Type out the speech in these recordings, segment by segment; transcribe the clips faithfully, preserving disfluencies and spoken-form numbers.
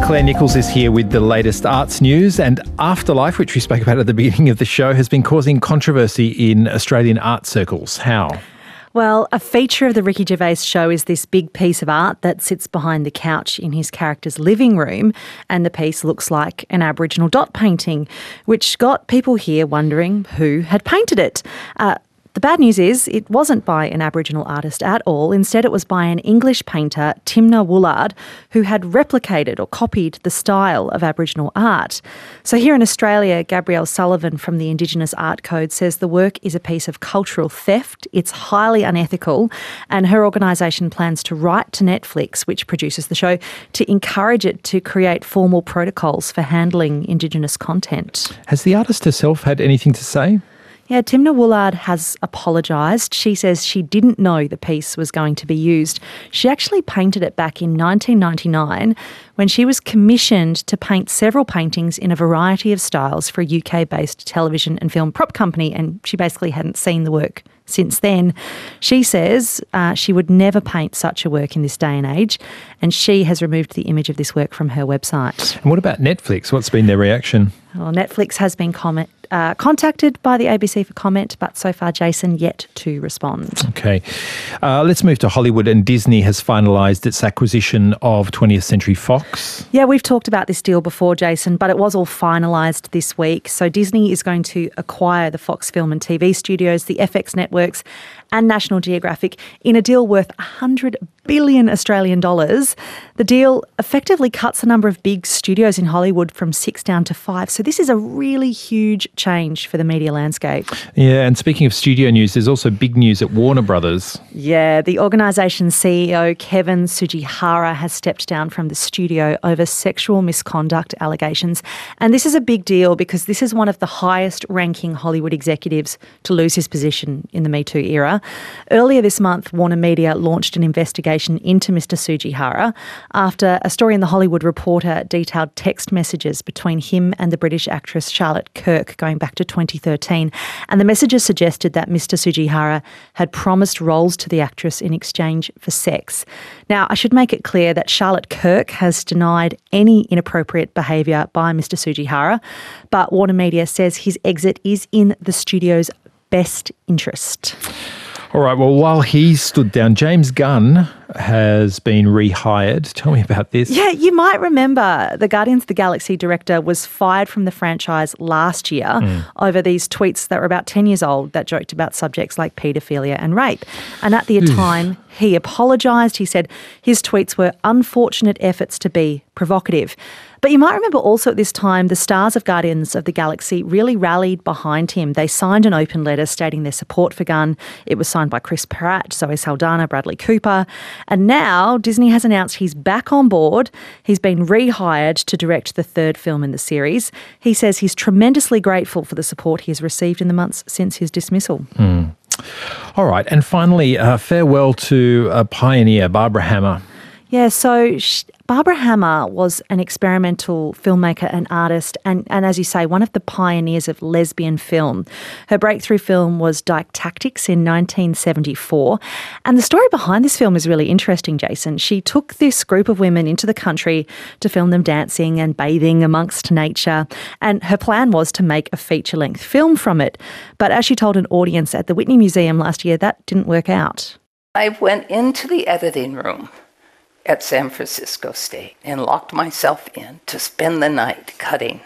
Claire Nichols is here with the latest arts news, and Afterlife, which we spoke about at the beginning of the show, has been causing controversy in Australian art circles. How? Well, a feature of the Ricky Gervais show is this big piece of art that sits behind the couch in his character's living room, and the piece looks like an Aboriginal dot painting, which got people here wondering who had painted it. Uh, The bad news is it wasn't by an Aboriginal artist at all. Instead, it was by an English painter, Timna Woolard, who had replicated or copied the style of Aboriginal art. So here in Australia, Gabrielle Sullivan from the Indigenous Art Code says the work is a piece of cultural theft, it's highly unethical, and her organisation plans to write to Netflix, which produces the show, to encourage it to create formal protocols for handling Indigenous content. Has the artist herself had anything to say? Yeah, Timna Woolard has apologised. She says she didn't know the piece was going to be used. She actually painted it back in nineteen ninety-nine when she was commissioned to paint several paintings in a variety of styles for a U K-based television and film prop company, and she basically hadn't seen the work since then. She says uh, she would never paint such a work in this day and age, and she has removed the image of this work from her website. And what about Netflix? What's been their reaction? Well, Netflix has been comment, uh, contacted by the A B C for comment, but so far, Jason, yet to respond. Okay. Uh, let's move to Hollywood, and Disney has finalised its acquisition of twentieth Century Fox. Yeah, we've talked about this deal before, Jason, but it was all finalised this week. So Disney is going to acquire the Fox Film and T V studios, the F X networks and National Geographic in a deal worth one hundred billion Australian dollars. The deal effectively cuts the number of big studios in Hollywood from six down to five. So this is a really huge change for the media landscape. Yeah, and speaking of studio news, there's also big news at Warner Brothers. Yeah, the organisation's C E O, Kevin Tsujihara, has stepped down from the studio over sexual misconduct allegations. And this is a big deal because this is one of the highest ranking Hollywood executives to lose his position in the Me Too era. Earlier this month, Warner Media launched an investigation into Mister Tsujihara after a story in The Hollywood Reporter detailed text messages between him and the British actress Charlotte Kirk going back to twenty thirteen. And the messages suggested that Mister Tsujihara had promised roles to the actress in exchange for sex. Now, I should make it clear that Charlotte Kirk has denied any inappropriate behaviour by Mister Tsujihara, but Warner Media says his exit is in the studio's best interest. All right, well, while he stood down, James Gunn has been rehired. Tell me about this. Yeah, you might remember the Guardians of the Galaxy director was fired from the franchise last year mm. over these tweets that were about ten years old that joked about subjects like paedophilia and rape. And at the time, he apologised. He said his tweets were unfortunate efforts to be provocative. But you might remember also at this time, the stars of Guardians of the Galaxy really rallied behind him. They signed an open letter stating their support for Gunn. It was signed by Chris Pratt, Zoe Saldana, Bradley Cooper. And now Disney has announced he's back on board. He's been rehired to direct the third film in the series. He says he's tremendously grateful for the support he has received in the months since his dismissal. Mm. All right. And finally, uh, farewell to a pioneer, Barbara Hammer. Yeah, so she, Barbara Hammer was an experimental filmmaker and artist and, and, as you say, one of the pioneers of lesbian film. Her breakthrough film was Dyke Tactics in nineteen seventy-four. And the story behind this film is really interesting, Jason. She took this group of women into the country to film them dancing and bathing amongst nature. And her plan was to make a feature-length film from it. But as she told an audience at the Whitney Museum last year, that didn't work out. I went into the editing room at San Francisco State and locked myself in to spend the night cutting.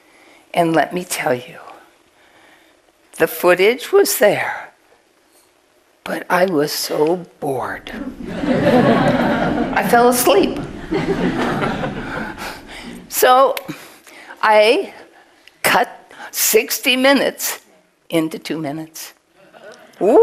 And let me tell you, the footage was there, but I was so bored. I fell asleep. So I cut sixty minutes into two minutes. Woo!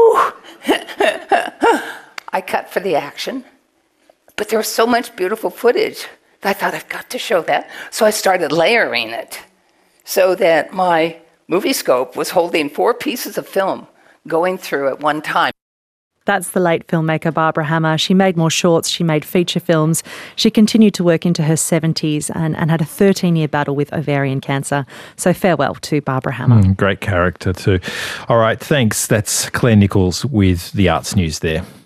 I cut for the action. But there was so much beautiful footage that I thought I've got to show that. So I started layering it so that my movie scope was holding four pieces of film going through at one time. That's the late filmmaker Barbara Hammer. She made more shorts, she made feature films. She continued to work into her seventies and, and had a thirteen-year battle with ovarian cancer. So farewell to Barbara Hammer. Mm, great character too. All right, thanks. That's Claire Nichols with the Arts News there.